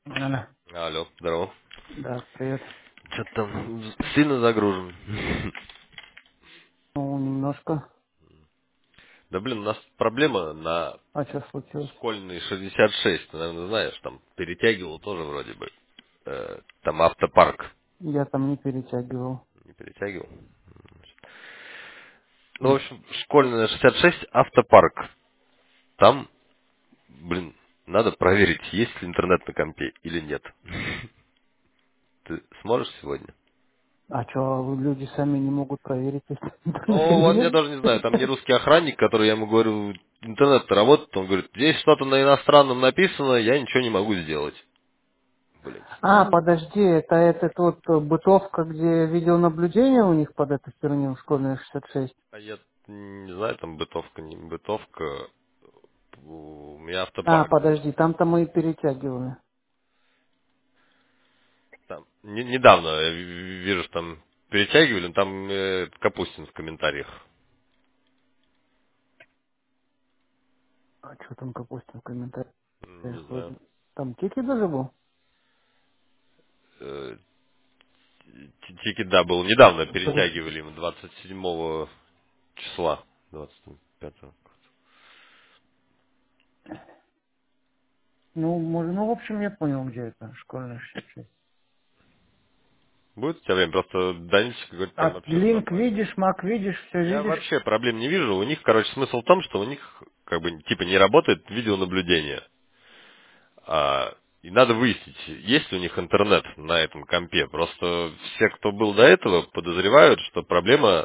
Алло. Алло, здорово. Да, привет. Что там сильно загружен? Ну, немножко. Да блин, у нас проблема на А что случилось? школьный 66, ты, наверное, знаешь, там перетягивал тоже вроде бы. Там автопарк. Я там не перетягивал. Не перетягивал? Ну, в общем, школьная 66, автопарк. Там, блин, надо проверить, есть ли интернет на компе или нет. Ты сможешь сегодня? А что, люди сами не могут проверить, если Ну, интернета или вот я нет? даже не знаю, там не русский охранник, который я ему говорю, интернет работает, он говорит, здесь что-то на иностранном написано, я ничего не могу сделать. Блин. А, подожди, это этот вот бытовка, где видеонаблюдение у них под этой херню в школьной 66. А я не знаю, там бытовка, не бытовка. У меня А, автопарк. подожди, там-то мы и перетягивали. Там, недавно я вижу, что там перетягивали, но там Капустин в комментариях. А что там, допустим, в комментариях? Не знаю. Там Кики даже был? Э, Тикет, да, был недавно, перетягивали им 27 числа. 25. Ну, может, ну, в общем, я понял, где это, школьная 66. Будет у тебя время? Просто Данис говорит, там А вообще все линк нормально. видишь, мак видишь, все Я видишь? вообще проблем не вижу. У них, короче, смысл в том, что у них как бы типа не работает видеонаблюдение. И надо выяснить, есть ли у них интернет на этом компе. Просто все, кто был до этого, подозревают, что проблема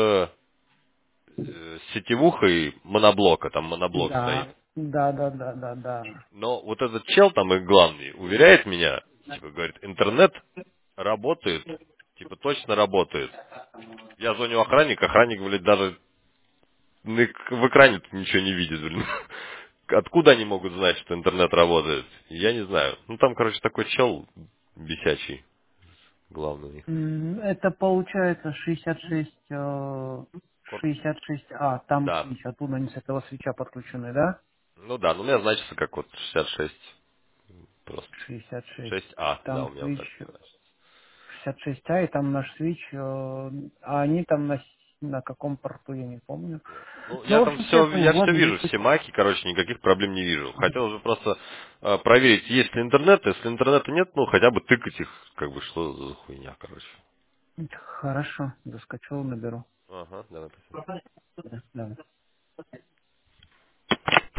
с сетевухой моноблока. Там моноблок стоит. Да, да, да, да, да, да. Но вот этот чел там их главный уверяет меня, типа говорит, интернет работает, типа точно работает. Я звоню охранник, охранник, блядь, даже в экране ничего не видит, блин. Откуда они могут знать, что интернет работает? Я не знаю. Ну там, короче, такой чел бесячий, главный у них. Это получается 66, Корпус. 66А, там Да. свич, оттуда они с этого свеча подключены, да? Ну да, ну у меня значится как вот 66 просто. 66. 6А, да, Там у меня вот свич так значится. 66А, и там наш свич, а они там на каком порту, я не помню. Ну, Ну, я в там общем, я все, понял, я все ладно, без вижу, все маки, короче, никаких проблем не вижу. Хотелось бы просто проверить, есть ли интернет. Если интернета нет, ну хотя бы тыкать их, как бы, что за хуйня, короче. Хорошо, заскочу, наберу. Ага, давай, спасибо. Да, давай.